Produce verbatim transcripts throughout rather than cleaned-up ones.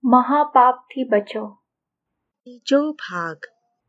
મહાપાપથી બચો. ત્રીજો ભાગ.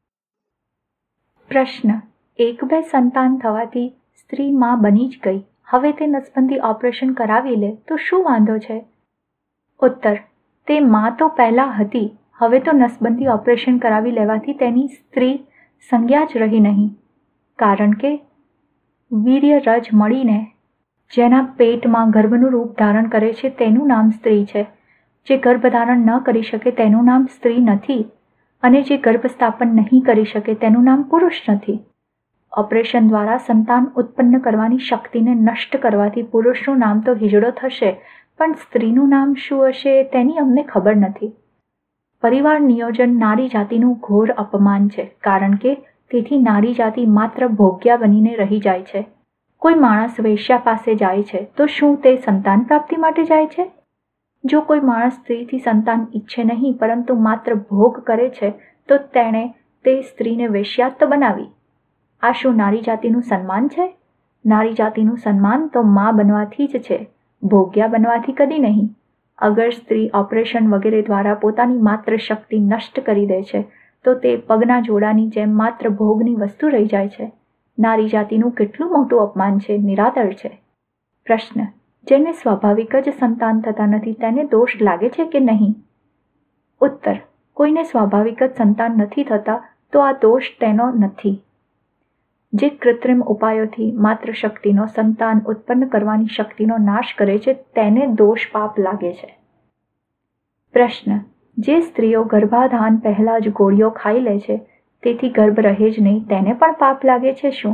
પ્રશ્ન: એક બે સંતાન થવાથી સ્ત્રી માં બની જ ગઈ, હવે તે નસબંધી ઓપરેશન કરાવી લે તો શું વાંધો છે? ઉત્તર: તે માં તો પહેલા હતી, હવે તો નસબંધી ઓપરેશન કરાવી લેવાથી તેની સ્ત્રી સંજ્ઞા જ રહી નહીં. કારણ કે વીર્યરજ મળીને જેના પેટમાં ગર્ભનું રૂપ ધારણ કરે છે તેનું નામ સ્ત્રી છે. જે ગર્ભધારણ ન કરી શકે તેનું નામ સ્ત્રી નથી, અને જે ગર્ભસ્થાપન નહીં કરી શકે તેનું નામ પુરુષ નથી. ઓપરેશન દ્વારા સંતાન ઉત્પન્ન કરવાની શક્તિને નષ્ટ કરવાથી પુરુષનું નામ તો હિજડો થશે, પણ સ્ત્રીનું નામ શું હશે તેની અમને ખબર નથી. પરિવાર નિયોજન નારી જાતિનું ઘોર અપમાન છે, કારણ કે તેથી નારી જાતિ માત્ર ભોગ્યા બનીને રહી જાય છે. કોઈ માણસ વેશ્યા પાસે જાય છે તો શું તે સંતાન પ્રાપ્તિ માટે જાય છે? જો કોઈ માણસ સ્ત્રીથી સંતાન ઈચ્છે નહીં પરંતુ માત્ર ભોગ કરે છે તો તેણે તે સ્ત્રીને વેશ્યા તો બનાવી. આ શું નારી જાતિનું સન્માન છે? નારી જાતિનું સન્માન તો માં બનવાથી જ છે, ભોગ્યા બનવાથી કદી નહીં. અગર સ્ત્રી ઓપરેશન વગેરે દ્વારા પોતાની માત્ર શક્તિ નષ્ટ કરી દે છે તો તે પગના જોડાની જેમ માત્ર ભોગની વસ્તુ રહી જાય છે. નારી જાતિનું કેટલું મોટું અપમાન છે, નિરાદર છે. પ્રશ્ન: જેને સ્વાભાવિક જ સંતાન થતા નથી તેને દોષ લાગે છે કે નહીં? ઉત્તર: કોઈને સ્વાભાવિક જ સંતાન નથી થતા તો આ દોષ તેનો નથી. જે કૃત્રિમ ઉપાયોથી માત્ર શક્તિનો સંતાન ઉત્પન્ન કરવાની શક્તિનો નાશ કરે છે તેને દોષ પાપ લાગે છે. પ્રશ્ન: જે સ્ત્રીઓ ગર્ભાધાન પહેલા જ ગોળીઓ ખાઈ લે છે તેથી ગર્ભ રહે જ નહીં, તેને પણ પાપ લાગે છે શું?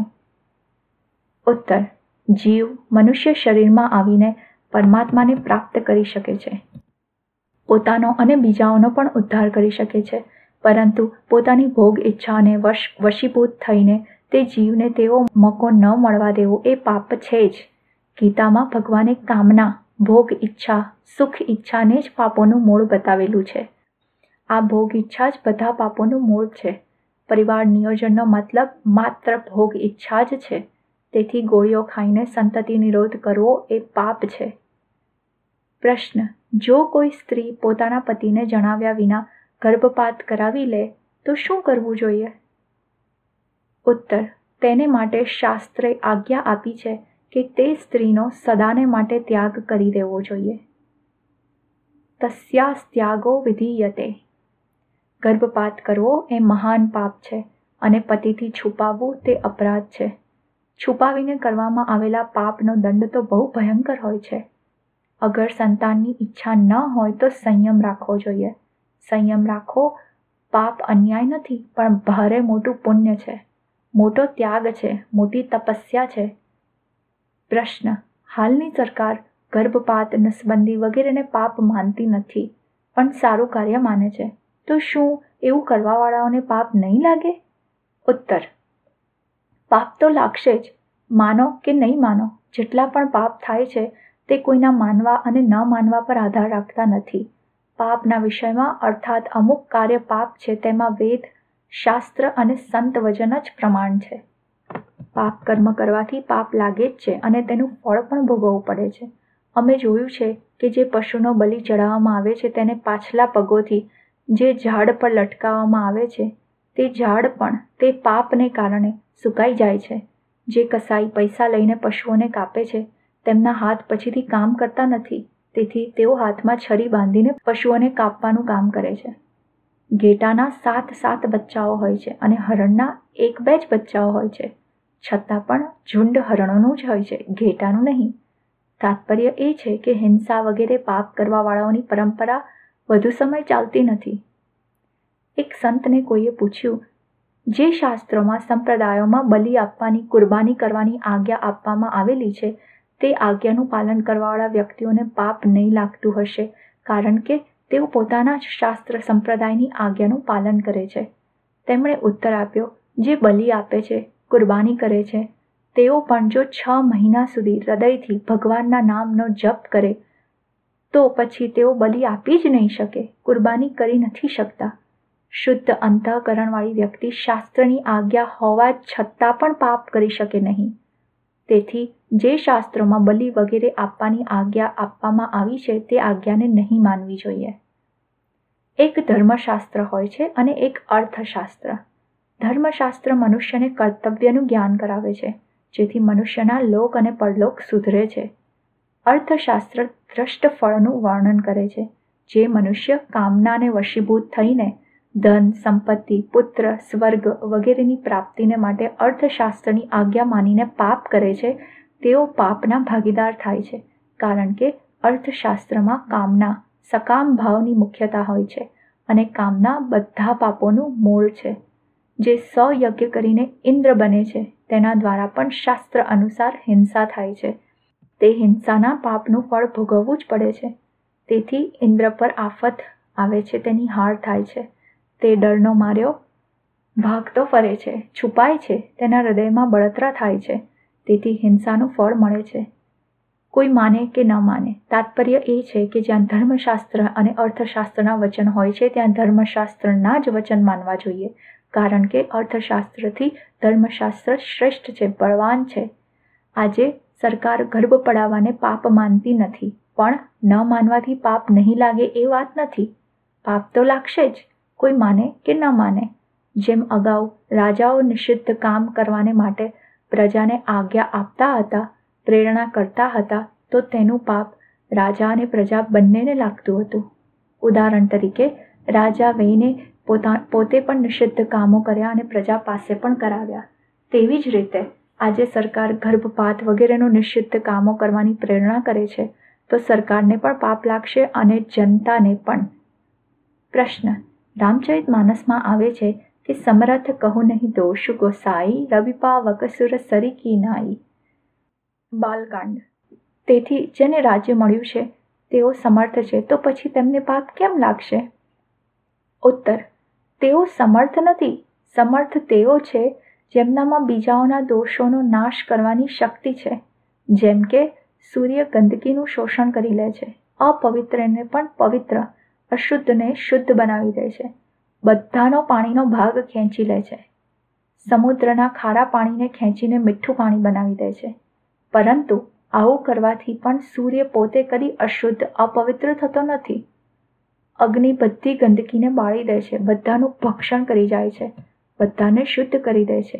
ઉત્તર: જીવ મનુષ્ય શરીરમાં આવીને પરમાત્માને પ્રાપ્ત કરી શકે છે, પોતાનો અને બીજાઓનો પણ ઉદ્ધાર કરી શકે છે, પરંતુ પોતાની ભોગ ઈચ્છાને વશ વશીભૂત થઈને તે જીવને તેવો મોકો ન મળવા દેવો એ પાપ છે જ. ગીતામાં ભગવાને કામના, ભોગ ઈચ્છા, સુખ ઈચ્છાને જ પાપોનું મૂળ બતાવેલું છે. આ ભોગ ઈચ્છા જ બધા પાપોનું મૂળ છે. પરિવાર નિયોજનનો મતલબ માત્ર ભોગ ઈચ્છા જ છે. તેથી ગોળીઓ ખાઈને સંતતિ નિરોધ કરવો એ પાપ છે. પ્રશ્ન: જો કોઈ સ્ત્રી પોતાના પતિને જણાવ્યા વિના ગર્ભપાત કરાવી લે તો શું કરવું જોઈએ? ઉત્તર: તેને માટે શાસ્ત્રે આજ્ઞા આપી છે કે તે સ્ત્રીનો સદાને માટે ત્યાગ કરી દેવો જોઈએ. તસ્યાસ્ત્યાગો વિધીયતે. ગર્ભપાત કરવો એ મહાન પાપ છે અને પતિથી છુપાવવું તે અપરાધ છે. છુપાવીને કરવામાં આવેલા પાપનો દંડ તો બહુ ભયંકર હોય છે. અગર સંતાનની ઈચ્છા ન હોય તો સંયમ રાખવો જોઈએ. સંયમ રાખવો પાપ અન્યાય નથી, પણ ભારે મોટું પુણ્ય છે, મોટો ત્યાગ છે, મોટી તપસ્યા છે. પ્રશ્ન: હાલની સરકાર ગર્ભપાત, નસબંધી વગેરેને પાપ માનતી નથી, પણ સારું કાર્ય માને છે, તો શું એવું કરવાવાળાઓને પાપ નહીં લાગે? ઉત્તર: પાપ તો લાગશે જ, માનો કે નહીં માનો. જેટલા પણ પાપ થાય છે તે કોઈના માનવા અને ન માનવા પર આધાર રાખતા નથી. પાપના વિષયમાં અર્થાત અમુક કાર્ય પાપ છે તેમાં વેદ, શાસ્ત્ર અને સંત વચન જ પ્રમાણ છે. પાપ કર્મ કરવાથી પાપ લાગે જ છે અને તેનું ફળ પણ ભોગવવું પડે છે. અમે જોયું છે કે જે પશુનો બલિ ચડાવવામાં આવે છે તેને પાછલા પગોથી જે ઝાડ પર લટકાવવામાં આવે છે તે ઝાડ પણ તે પાપને કારણે સુકાઈ જાય છે. જે કસાઈ પૈસા લઈને પશુઓને કાપે છે તેમના હાથ પછીથી કામ કરતા નથી, તેથી તેઓ હાથમાં છરી બાંધીને પશુઓને કાપવાનું કામ કરે છે. ઘેટાના સાત સાત બચ્ચાઓ હોય છે અને હરણના એક બે જ બચ્ચાઓ હોય છે, છતાં પણ ઝુંડ હરણોનું જ હોય છે, ઘેટાનું નહીં. તાત્પર્ય એ છે કે હિંસા વગેરે પાપ કરવાવાળાઓની પરંપરા વધુ સમય ચાલતી નથી. એક સંતને કોઈએ પૂછ્યું, જે શાસ્ત્રોમાં સંપ્રદાયોમાં બલિ આપવાની, કુરબાની કરવાની આજ્ઞા આપવામાં આવેલી છે તે આજ્ઞાનું પાલન કરવાવાળા વ્યક્તિઓને પાપ નહીં લાગતું હશે, કારણ કે તેઓ પોતાના જ શાસ્ત્ર સંપ્રદાયની આજ્ઞાનું પાલન કરે છે. તેમણે ઉત્તર આપ્યો, જે બલિ આપે છે, કુરબાની કરે છે, તેઓ પણ જો છ મહિના સુધી હૃદયથી ભગવાનના નામનો જપ કરે તો પછી તેઓ બલિ આપી જ નહીં શકે, કુરબાની કરી નથી શકતા. શુદ્ધ અંતઃકરણવાળી વ્યક્તિ શાસ્ત્રની આજ્ઞા હોવા છતાં પણ પાપ કરી શકે નહીં. તેથી જે શાસ્ત્રોમાં બલિ વગેરે આપવાની આજ્ઞા આપવામાં આવી છે તે આજ્ઞાને નહીં માનવી જોઈએ. એક ધર્મશાસ્ત્ર હોય છે અને એક અર્થશાસ્ત્ર. ધર્મશાસ્ત્ર મનુષ્યને કર્તવ્યનું જ્ઞાન કરાવે છે, જેથી મનુષ્યના લોક અને પરલોક સુધરે છે. અર્થશાસ્ત્ર દ્રષ્ટ ફળનું વર્ણન કરે છે, જે મનુષ્ય કામનાને વશીભૂત થઈને ધન, સંપત્તિ, પુત્ર, સ્વર્ગ વગેરેની પ્રાપ્તિને માટે અર્થશાસ્ત્રની આજ્ઞા માનીને પાપ કરે છે, તેઓ પાપના ભાગીદાર થાય છે, કારણ કે અર્થશાસ્ત્રમાં કામના સકામ ભાવની મુખ્યતા હોય છે અને કામના બધા પાપોનું મૂળ છે. જે સયજ્ઞ કરીને ઇન્દ્ર બને છે, તેના દ્વારા પણ શાસ્ત્ર અનુસાર હિંસા થાય છે. તે હિંસાના પાપનું ફળ ભોગવવું જ પડે છે. તેથી ઇન્દ્ર પર આફત આવે છે, તેની હાર થાય છે. તે ડરનો માર્યો ભાગતો ફરે છે, છુપાય છે, તેના હૃદયમાં બળતરા થાય છે. તેથી હિંસાનું ફળ મળે છે. કોઈ માને કે ન માને, તાત્પર્ય એ છે કે જ્યાં ધર્મશાસ્ત્ર અને અર્થશાસ્ત્રના વચન હોય છે, ત્યાં ધર્મશાસ્ત્રના જ વચન માનવા જોઈએ, કારણ કે અર્થશાસ્ત્રથી ધર્મશાસ્ત્ર શ્રેષ્ઠ છે, બળવાન છે. આજે સરકાર ગર્ભ પડાવવાને પાપ માનતી નથી, પણ ન માનવાથી પાપ નહીં લાગે એ વાત નથી. પાપ તો લાગશે જ, કોઈ માને કે ન માને. જેમ અગાઉ રાજાઓ નિષિદ્ધ કામ કરવાને માટે પ્રજાને આજ્ઞા આપતા હતા, પ્રેરણા કરતા હતા, તો તેનું પાપ રાજા અને પ્રજા બંનેને લાગતું હતું. ઉદાહરણ તરીકે રાજા વેઈને પોતા પોતે પણ નિષિદ્ધ કામો કર્યા અને પ્રજા પાસે પણ કરાવ્યા. તેવી જ રીતે આજે સરકાર ગર્ભપાત વગેરેનું નિષિદ્ધ કામો કરવાની પ્રેરણા કરે છે, તો સરકારને પણ પાપ લાગશે અને જનતાને પણ. પ્રશ્ન: રામચરિત માનસમાં આવે છે કે સમરથ કહું નહીં દોષ ગોસાઈ, રવિપા વકસુર સરી કી નાઈ. બાલકાંડ. તેથી જેને રાજ્ય મળ્યું છે તેઓ સમર્થ છે, તો પછી તેમને પાપ કેમ લાગશે? ઉત્તર: તેઓ સમર્થ નથી. સમર્થ તેઓ છે જેમનામાં બીજાઓના દોષોનો નાશ કરવાની શક્તિ છે. જેમ કે સૂર્ય ગંદકીનું શોષણ કરી લે છે, અપવિત્રને પણ પવિત્ર, અશુદ્ધને શુદ્ધ બનાવી દે છે, બધાનો પાણીનો ભાગ ખેંચી લે છે, સમુદ્રના ખારા પાણીને ખેંચીને મીઠું પાણી બનાવી દે છે. પરંતુ આવું કરવાથી પણ સૂર્ય પોતે કદી અશુદ્ધ, અપવિત્ર થતો નથી. અગ્નિ બધી ગંદકીને બાળી દે છે, બધાનું ભક્ષણ કરી જાય છે, બધાને શુદ્ધ કરી દે છે,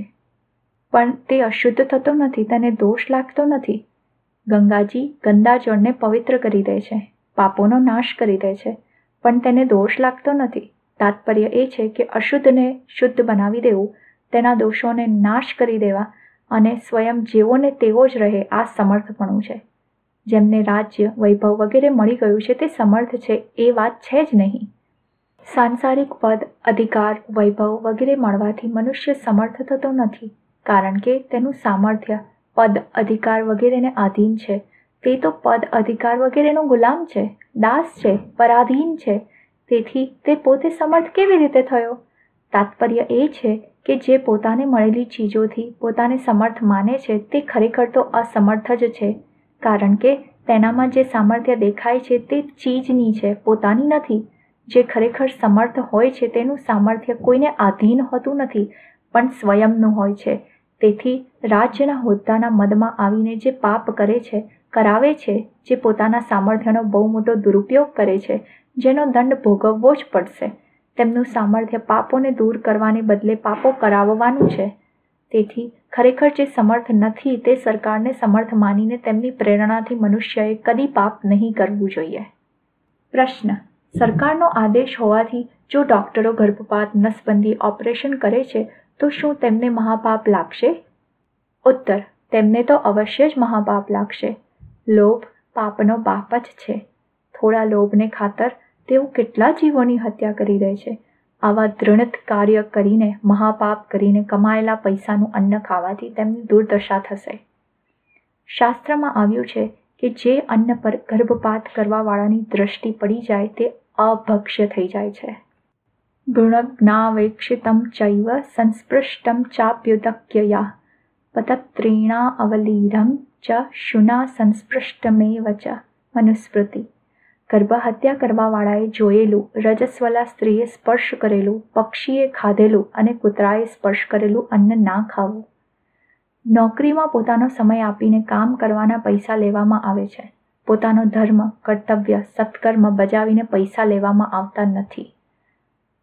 પણ તે અશુદ્ધ થતો નથી, તેને દોષ લાગતો નથી. ગંગાજી ગંદા જળને પવિત્ર કરી દે છે, પાપોનો નાશ કરી દે છે, પણ તેને દોષ લાગતો નથી. તાત્પર્ય એ છે કે અશુદ્ધને શુદ્ધ બનાવી દેવું, તેના દોષોને નાશ કરી દેવા અને સ્વયં જેવોને તેવો જ રહે, આ સમર્થપણું છે. જેમને રાજ્ય, વૈભવ વગેરે મળી ગયું છે તે સમર્થ છે એ વાત છે જ નહીં. સાંસારિક પદ, અધિકાર, વૈભવ વગેરે મળવાથી મનુષ્ય સમર્થ થતો નથી, કારણ કે તેનું સામર્થ્ય પદ, અધિકાર વગેરેને આધીન છે. તે તો પદ, અધિકાર વગેરેનો ગુલામ છે, દાસ છે, પરાધીન છે. તેથી તે પોતે સમર્થ કેવી રીતે થયો? તાત્પર્ય એ છે કે જે પોતાને મળેલી ચીજોથી પોતાને સમર્થ માને છે તે ખરેખર તો અસમર્થ જ છે, કારણ કે તેનામાં જે સામર્થ્ય દેખાય છે તે ચીજની છે, પોતાની નથી. જે ખરેખર સમર્થ હોય છે તેનું સામર્થ્ય કોઈને આધીન હોતું નથી, પણ સ્વયંનું હોય છે. તેથી રાજ્યના હોદ્દાના મદમાં આવીને જે પાપ કરે છે, કરાવે છે, જે પોતાના સામર્થ્યનો બહુ મોટો દુરુપયોગ કરે છે, જેનો દંડ ભોગવવો જ પડશે, તેમનું સામર્થ્ય પાપોને દૂર કરવાને બદલે પાપો કરાવવાનું છે. તેથી ખરેખર જે સમર્થ નથી તે સરકારને સમર્થ માનીને તેમની પ્રેરણાથી મનુષ્યએ કદી પાપ નહીં કરવું જોઈએ. પ્રશ્ન: સરકારનો આદેશ હોવાથી જો ડોક્ટરો ગર્ભપાત, નસબંધી ઓપરેશન કરે છે તો શું તેમને મહાપાપ લાગશે? ઉત્તર: તેમને તો અવશ્ય જ મહાપાપ લાગશે. લોભ પાપનો બાપ જ છે. થોડા લોભને ખાતર તેઓ કેટલા જીવોની હત્યા કરી દે છે. આવા દૃઢ કાર્ય કરીને, મહાપાપ કરીને કમાયેલા પૈસાનું અન્ન ખાવાથી તેમની દુર્દશા થશે. શાસ્ત્રમાં આવ્યું છે કે જે અન્ન પર ગર્ભપાત કરવાવાળાની દ્રષ્ટિ પડી જાય તે અભક્ષ્ય થઈ જાય છે. ભૃણજ્ઞાવેક્ષિતમ ચૈવ સંસ્પૃષ્ટમ ચાપ્યુદક્યયા પતત્રીણા અવલીરમ ચ શુના સંસ્પૃષ્ટમેવ ચ. મનુસ્મૃતિ. ગર્ભહત્યા કરવાવાળાએ જોયેલું, રજસ્વલા સ્ત્રીએ સ્પર્શ કરેલું, પક્ષીએ ખાધેલું અને કૂતરાએ સ્પર્શ કરેલું અન્ન ના ખાવું. નોકરીમાં પોતાનો સમય આપીને કામ કરવાના પૈસા લેવામાં આવે છે. પોતાનો ધર્મ, કર્તવ્ય, સત્કર્મ બજાવીને પૈસા લેવામાં આવતા નથી.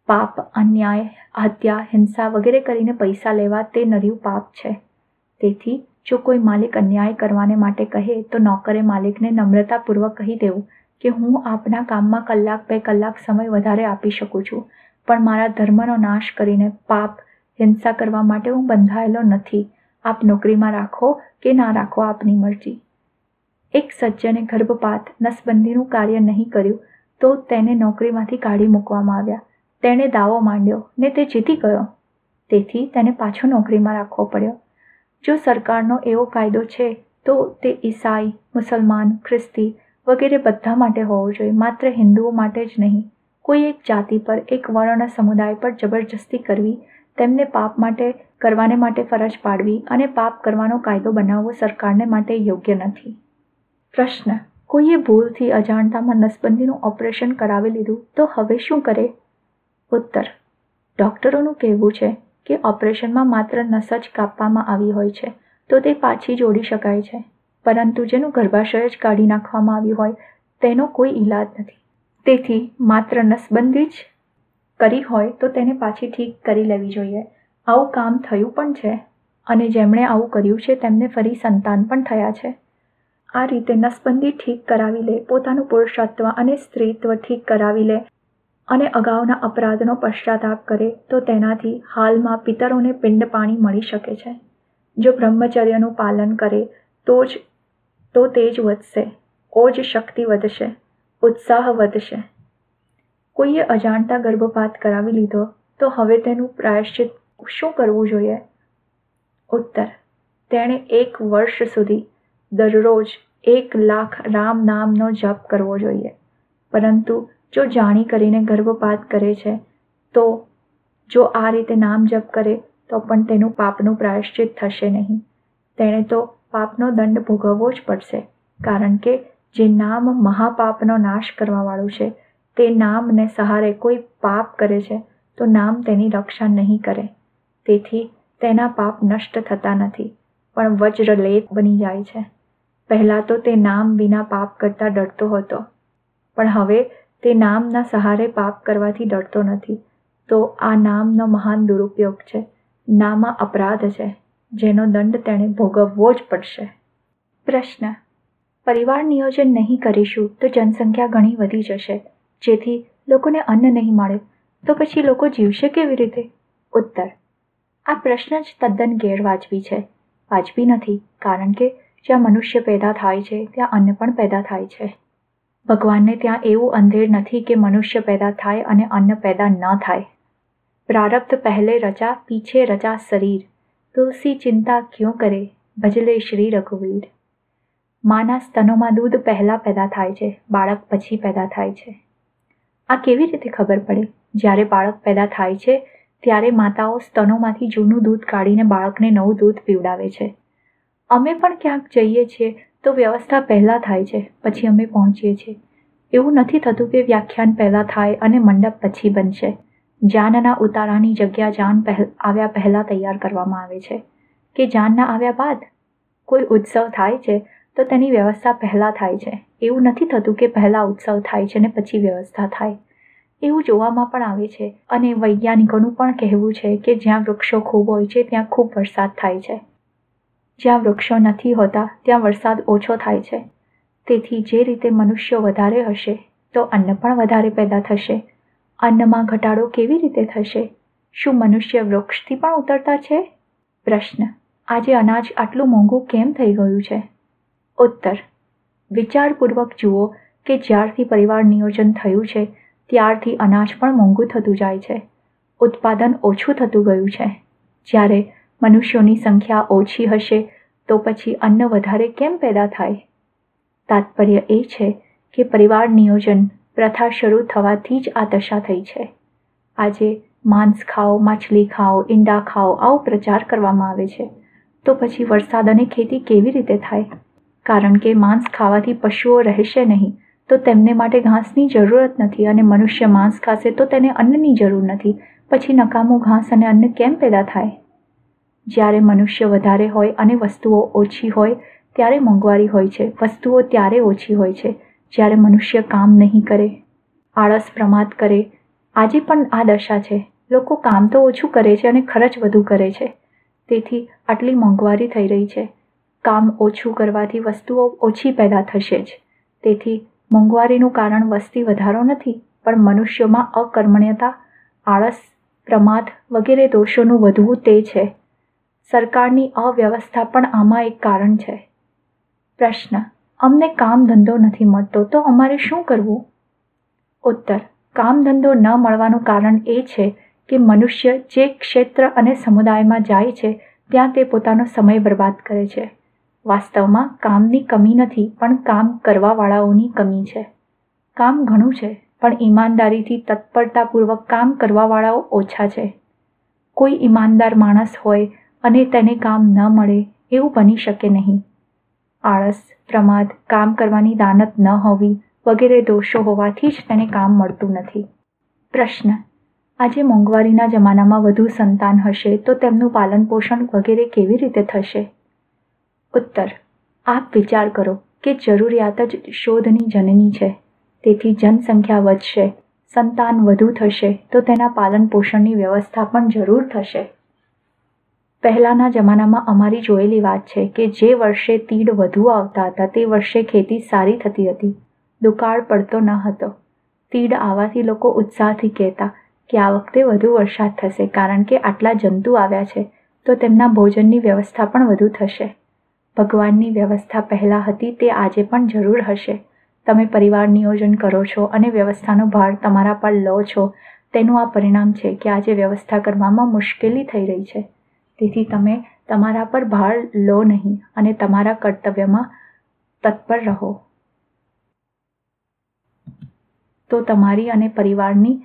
પાપ, અન્યાય, હત્યા, હિંસા વગેરે કરીને પૈસા લેવા તે નર્યું પાપ છે. તેથી જો કોઈ માલિક અન્યાય કરવાને માટે કહે તો નોકરે માલિકને નમ્રતાપૂર્વક કહી દેવું કે હું આપના કામમાં કલાક બે કલાક સમય વધારે આપી શકું છું, પણ મારા ધર્મનો નાશ કરીને પાપ, હિંસા કરવા માટે હું બંધાયેલો નથી. આપ નોકરીમાં રાખો કે ના રાખો, આપની મરજી. એક સજ્જને ગર્ભપાત, નસબંધીનું કાર્ય નહીં કર્યું તો તેને નોકરીમાંથી કાઢી મૂકવામાં આવ્યા. તેણે દાવો માંડ્યો ને તે જીતી ગયો, તેથી તેને પાછો નોકરીમાં રાખવો પડ્યો. જો સરકારનો એવો કાયદો છે તો તે ઈસાઈ, મુસલમાન, ખ્રિસ્તી વગેરે બધા માટે હોવો જોઈએ, માત્ર હિન્દુઓ માટે જ નહીં. કોઈ એક જાતિ પર, એક વર્ણ સમુદાય પર જબરજસ્તી કરવી, તેમને પાપ માટે કરવાને માટે ફરજ પાડવી અને પાપ કરવાનો કાયદો બનાવવો સરકારને માટે યોગ્ય નથી. પ્રશ્ન: કોઈએ ભૂલથી અજાણતામાં નસબંધીનું ઓપરેશન કરાવી લીધું તો હવે શું કરે? ઉત્તર: ડૉક્ટરોનું કહેવું છે કે ઓપરેશનમાં માત્ર નસ જ કાપવામાં આવી હોય છે તો તે પાછી જોડી શકાય છે, પરંતુ જેનું ગર્ભાશય જ કાઢી નાખવામાં આવ્યું હોય તેનો કોઈ ઈલાજ નથી. તેથી માત્ર નસબંધી જ કરી હોય તો તેને પાછી ઠીક કરી લેવી જોઈએ. આવું કામ થયું પણ છે અને જેમણે આવું કર્યું છે તેમને ફરી સંતાન પણ થયા છે. આ રીતે નસબંધી ઠીક કરાવી લે, પોતાનું પુરુષત્વ અને સ્ત્રીત્વ ઠીક કરાવી લે અને અગાઉના અપરાધનો પશ્ચાતાપ કરે તો તેનાથી હાલમાં પિતરોને પિંડ પાણી મળી શકે છે. જો બ્રહ્મચર્યનું પાલન કરે તો જ તો તેજ વધશે, ઓજ શક્તિ વધશે, ઉત્સાહ વધશે. કોઈએ અજાણતા ગર્ભપાત કરાવી લીધો તો હવે તેનું પ્રાયશ્ચિત શું કરવું જોઈએ? ઉત્તર: તેણે એક વર્ષ સુધી દરરોજ એક લાખ રામ નામનો જપ કરવો જોઈએ. પરંતુ જો જાણી કરીને ગર્ભપાત કરે છે તો જો આ રીતે નામ જપ કરે તો પણ તેનું પાપનું પ્રાયશ્ચિત થશે નહીં. તેણે તો પાપનો દંડ ભોગવવો જ પડશે, કારણ કે જે નામ મહાપાપનો નાશ કરવાવાળું છે તે નામને સહારે કોઈ પાપ કરે છે તો નામ તેની રક્ષા નહીં કરે. તેથી તેના પાપ નષ્ટ થતા નથી પણ વજ્રલેપ બની જાય છે. પહેલાં તો તે નામ વિના પાપ કરતા ડરતો હતો, પણ હવે તે નામના સહારે પાપ કરવાથી ડરતો નથી. તો આ નામનો મહાન દુરુપયોગ છે, નામા અપરાધ છે, જેનો દંડ તેણે ભોગવવો જ પડશે. પ્રશ્ન: પરિવાર નિયોજન નહીં કરીશું તો જનસંખ્યા ઘણી વધી જશે, જેથી લોકોને અન્ન નહીં મળે, તો પછી લોકો જીવશે કેવી રીતે? ઉત્તર: આ પ્રશ્ન જ તદ્દન ગેરવાજબી છે. વાજબી નથી, કારણ કે જ્યાં મનુષ્ય પેદા થાય છે ત્યાં અન્ન પણ પેદા થાય છે. ભગવાનને ત્યાં એવું અંધેર નથી કે મનુષ્ય પેદા થાય અને અન્ન પેદા ન થાય. પ્રારબ્ધ પહેલે રચા, પીછે રચા શરીર, તુલસી ચિંતા ક્यों કરે, ભજલે શ્રી રઘુવીર. માના સ્તનોમાં દૂધ પહેલાં પેદા થાય છે, બાળક પછી પેદા થાય છે. આ કેવી રીતે ખબર પડે? જ્યારે બાળક પેદા થાય છે ત્યારે માતાઓ સ્તનોમાંથી જૂનું દૂધ કાઢીને બાળકને નવું દૂધ પીવડાવે છે. અમે પણ ક્યાંક જઈએ છીએ તો વ્યવસ્થા પહેલાં થાય છે, પછી અમે પહોંચીએ છીએ. એવું નથી થતું કે વ્યાખ્યાન પહેલાં થાય અને મંડપ પછી બનશે. જાનના ઉતારાની જગ્યા જાન પહે આવ્યા પહેલાં તૈયાર કરવામાં આવે છે કે જાનના આવ્યા બાદ કોઈ ઉત્સવ થાય છે તો તેની વ્યવસ્થા પહેલાં થાય છે. એવું નથી થતું કે પહેલાં ઉત્સવ થાય છે ને પછી વ્યવસ્થા થાય. એવું જોવામાં પણ આવે છે અને વૈજ્ઞાનિકોનું પણ કહેવું છે કે જ્યાં વૃક્ષો ખૂબ હોય છે ત્યાં ખૂબ વરસાદ થાય છે, જ્યાં વૃક્ષો નથી હોતા ત્યાં વરસાદ ઓછો થાય છે. તેથી જે રીતે મનુષ્યો વધારે હશે તો અન્ન પણ વધારે પેદા થશે. અન્નમાં ઘટાડો કેવી રીતે થશે? શું મનુષ્ય વૃક્ષથી પણ ઉતરતા છે? પ્રશ્ન: આજે અનાજ આટલું મોંઘું કેમ થઈ ગયું છે? ઉત્તર: વિચારપૂર્વક જુઓ કે જ્યારથી પરિવાર નિયોજન થયું છે ત્યારથી અનાજ પણ મોંઘું થતું જાય છે, ઉત્પાદન ઓછું થતું ગયું છે. જ્યારે મનુષ્યોની સંખ્યા ઓછી હશે તો પછી અન્ન વધારે કેમ પેદા થાય? તાત્પર્ય એ છે કે પરિવાર નિયોજન પ્રથા શરૂ થવાથી જ આ દશા થઈ છે. આજે માંસ ખાઓ, માછલી ખાઓ, ઈંડા ખાઓ આવો પ્રચાર કરવામાં આવે છે, તો પછી વરસાદ અને ખેતી કેવી રીતે થાય? કારણ કે માંસ ખાવાથી પશુઓ રહેશે નહીં તો તેમને માટે ઘાસની જરૂરત નથી અને મનુષ્ય માંસ ખાશે તો તેને અન્નની જરૂર નથી. પછી નકામું ઘાસ અને અન્ન કેમ પેદા થાય? જ્યારે મનુષ્ય વધારે હોય અને વસ્તુઓ ઓછી હોય ત્યારે મોંઘવારી હોય છે. વસ્તુઓ ત્યારે ઓછી હોય છે જ્યારે મનુષ્ય કામ નહીં કરે, આળસ પ્રમાદ કરે, આજે પણ આ દશા છે. લોકો કામ તો ઓછું કરે છે અને ખર્ચ વધુ કરે છે. તેથી આટલી મોંઘવારી થઈ રહી છે. કામ ઓછું કરવાથી વસ્તુઓ ઓછી પેદા થશે જ. તેથી મોંઘવારીનું કારણ વસ્તી વધારો નથી, પણ મનુષ્યોમાં અકર્મણ્યતા, આળસ, પ્રમાદ વગેરે દોષોનું વધવું તે છે. સરકારની અવ્યવસ્થા પણ આમાં એક કારણ છે. પ્રશ્ન: અમને કામ ધંધો નથી મળતો તો અમારે શું કરવું? ઉત્તર: કામ ધંધો ન મળવાનું કારણ એ છે કે મનુષ્ય જે ક્ષેત્ર અને સમુદાયમાં જાય છે ત્યાં તે પોતાનો સમય બરબાદ કરે છે. વાસ્તવમાં કામની કમી નથી, પણ કામ કરવાવાળાઓની કમી છે. કામ ઘણું છે, પણ ઈમાનદારીથી તત્પરતાપૂર્વક કામ કરવાવાળાઓ ઓછા છે. કોઈ ઈમાનદાર માણસ હોય અને તેને કામ ન મળે એવું બની શકે નહીં. આળસ, પ્રમાદ, કામ કરવાની દાનત ન હોવી વગેરે દોષો હોવાથી જ તેને કામ મળતું નથી. પ્રશ્ન: આજે મોંઘવારીના જમાનામાં વધુ સંતાન હશે તો તેમનું પાલન પોષણ વગેરે કેવી રીતે થશે? ઉત્તર: આપ વિચાર કરો કે જરૂરિયાત જ શોધની જનની છે. તેથી જનસંખ્યા વધશે, સંતાન વધુ થશે તો તેના પાલન પોષણની વ્યવસ્થા પણ જરૂર થશે. પહેલાના જમાનામાં અમારી જોયેલી વાત છે કે જે વર્ષે તીડ વધુ આવતા હતા તે વર્ષે ખેતી સારી થતી હતી. દુકાળ પડતો ન હતો. તીડ આવવાથી લોકો ઉત્સાહથી કહેતા કે આ વખતે વધુ વરસાદ થશે, કારણ કે આટલા જંતુ આવ્યા છે તો તેમના ભોજનની વ્યવસ્થા પણ વધુ થશે. ભગવાનની વ્યવસ્થા પહેલાં હતી તે આજે પણ જરૂર હશે. તમે પરિવાર નિયોજન કરો છો અને વ્યવસ્થાનો ભાર તમારા પર લો છો, તેનું આ પરિણામ છે કે આજે વ્યવસ્થા કરવામાં મુશ્કેલી થઈ રહી છે. તેથી તમે તમારા પર ભાર લો નહીં અને તમારા કર્તવ્યમાં તત્પર રહો. તો તમારી અને પરિવારની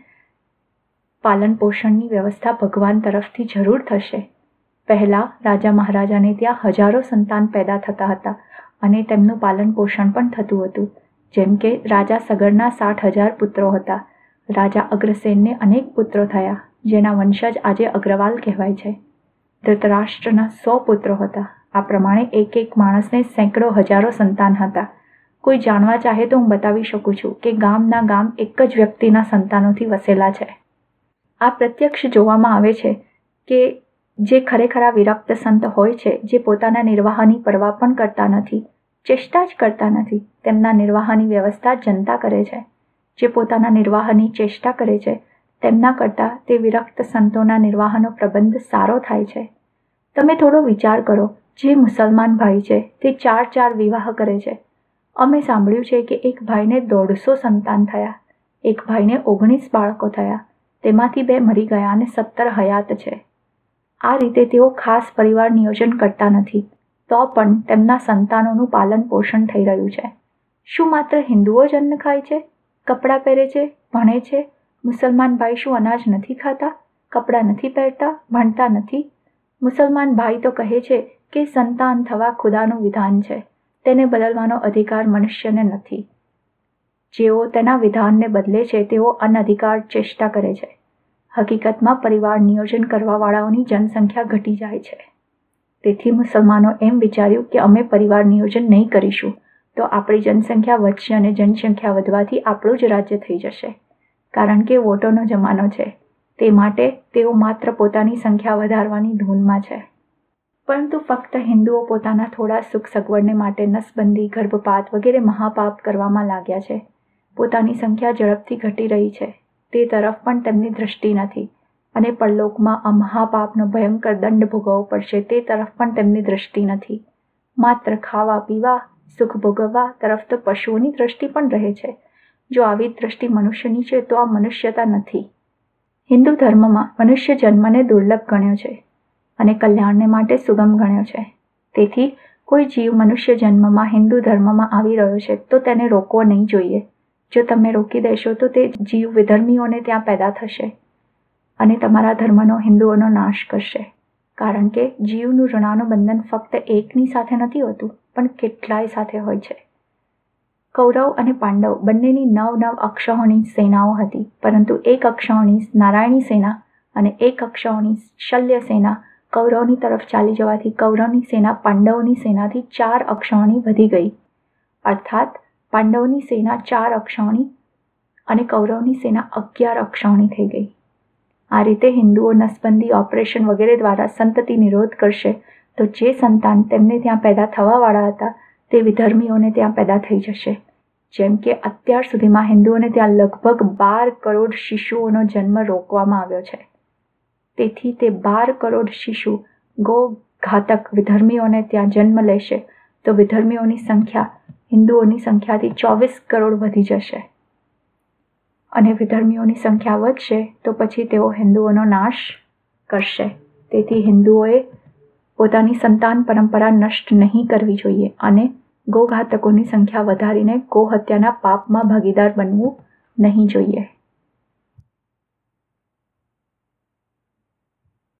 પાલન પોષણની વ્યવસ્થા ભગવાન તરફથી જરૂર થશે. પહેલાં રાજા મહારાજાને ત્યાં હજારો સંતાન પેદા થતા હતા અને તેમનું પાલન પોષણ પણ થતું હતું. જેમ કે રાજા સગરના સાઠ હજાર પુત્રો હતા. રાજા અગ્રસેનને અનેક પુત્રો થયા, જેના વંશજ આજે અગ્રવાલ કહેવાય છે. ધૃતરાષ્ટ્રના સો પુત્રો હતા. આ પ્રમાણે એક એક માણસને સેંકડો હજારો સંતાન હતા. કોઈ જાણવા ચાહે તો હું બતાવી શકું છું કે ગામના ગામ એક જ વ્યક્તિના સંતાનોથી વસેલા છે. આ પ્રત્યક્ષ જોવામાં આવે છે કે જે ખરેખરા વિરક્ત સંત હોય છે, જે પોતાના નિર્વાહની પરવા પણ કરતા નથી, ચેષ્ટા જ કરતા નથી, તેમના નિર્વાહની વ્યવસ્થા જનતા કરે છે. જે પોતાના નિર્વાહની ચેષ્ટા કરે છે તેમના કરતાં તે વિરક્ત સંતોના નિર્વાહનો પ્રબંધ સારો થાય છે. તમે થોડો વિચાર કરો, જે મુસલમાન ભાઈ છે તે ચાર ચાર વિવાહ કરે છે. અમે સાંભળ્યું છે કે એક ભાઈને દોઢસો સંતાન થયા, એક ભાઈને ઓગણીસ બાળકો થયા, તેમાંથી બે મરી ગયા અને સત્તર હયાત છે. આ રીતે તેઓ ખાસ પરિવાર નિયોજન કરતા નથી, તો પણ તેમના સંતાનોનું પાલન પોષણ થઈ રહ્યું છે. શું માત્ર હિન્દુઓ જ અન્ન ખાય છે, કપડાં પહેરે છે, ભણે છે? મુસલમાન ભાઈ શું અનાજ નથી ખાતા, કપડાં નથી પહેરતા, ભણતા નથી? મુસલમાન ભાઈ તો કહે છે કે સંતાન થવા ખુદાનું વિધાન છે, તેને બદલવાનો અધિકાર મનુષ્યને નથી. જેઓ તેના વિધાનને બદલે છે તેઓ અનધિકાર ચેષ્ટા કરે છે. હકીકતમાં પરિવાર નિયોજન કરવાવાળાઓની જનસંખ્યા ઘટી જાય છે. તેથી મુસલમાનો એમ વિચાર્યું કે અમે પરિવાર નિયોજન નહીં કરીશું તો આપણી જનસંખ્યા વધશે અને જનસંખ્યા વધવાથી આપણું જ રાજ્ય થઈ જશે. કારણ કે વોટોનો જમાનો છે, તે માટે તેઓ માત્ર પોતાની સંખ્યા વધારવાની ધૂનમાં છે. પરંતુ ફક્ત હિન્દુઓ પોતાના થોડા સુખ સગવડને માટે નસબંધી, ગર્ભપાત વગેરે મહાપાપ કરવામાં લાગ્યા છે. પોતાની સંખ્યા ઝડપથી ઘટી રહી છે તે તરફ પણ તેમની દૃષ્ટિ નથી, અને પરલોકમાં આ મહાપાપનો ભયંકર દંડ ભોગવવો પડશે તે તરફ પણ તેમની દૃષ્ટિ નથી. માત્ર ખાવા પીવા, સુખ ભોગવવા તરફ તો પશુઓની દૃષ્ટિ પણ રહે છે. જો આવી દૃષ્ટિ મનુષ્યની છે તો આ મનુષ્યતા નથી. હિન્દુ ધર્મમાં મનુષ્ય જન્મને દુર્લભ ગણ્યો છે અને કલ્યાણને માટે સુગમ ગણ્યો છે. તેથી કોઈ જીવ મનુષ્ય જન્મમાં હિન્દુ ધર્મમાં આવી રહ્યો છે તો તેને રોકવો નહીં જોઈએ. જો તમે રોકી દેશો તો તે જીવ વિધર્મીઓને ત્યાં પેદા થશે અને તમારા ધર્મનો, હિન્દુઓનો નાશ કરશે. કારણ કે જીવનું ઋણાનું બંધન ફક્ત એકની સાથે નથી હોતું, પણ કેટલાય સાથે હોય છે. કૌરવ અને પાંડવ બંનેની નવ નવ અક્ષૌહિણી સેનાઓ હતી, પરંતુ એક અક્ષૌહિણી નારાયણી સેના અને એક અક્ષૌહિણી શલ્ય સેના કૌરવની તરફ ચાલી જવાથી કૌરવની સેના પાંડવોની સેનાથી ચાર અક્ષૌહિણી વધી ગઈ. અર્થાત પાંડવોની સેના ચાર અક્ષૌહિણી અને કૌરવની સેના અગિયાર અક્ષૌણી થઈ ગઈ. આ રીતે હિન્દુઓ નસબંધી ઓપરેશન વગેરે દ્વારા સંતતિ નિરોધ કરશે તો જે સંતાન તેમને ત્યાં પેદા થવાવાળા હતા તે વિધર્મીઓને ત્યાં પેદા થઈ જશે. જેમ કે અત્યાર સુધીમાં હિન્દુઓને ત્યાં લગભગ બાર કરોડ શિશુઓનો જન્મ રોકવામાં આવ્યો છે. તેથી તે બાર કરોડ શિશુ ગો ઘાતક વિધર્મીઓને ત્યાં જન્મ લેશે તો વિધર્મીઓની સંખ્યા હિન્દુઓની સંખ્યાથી ચોવીસ કરોડ વધી જશે. અને વિધર્મીઓની સંખ્યા વધશે તો પછી તેઓ હિન્દુઓનો નાશ કરશે. તેથી હિન્દુઓએ પોતાની સંતાન પરંપરા નષ્ટ નહીં કરવી જોઈએ અને ગોઘાતકોની સંખ્યા વધારીને ગોહત્યાના પાપમાં ભાગીદાર બનવું નહીં જોઈએ.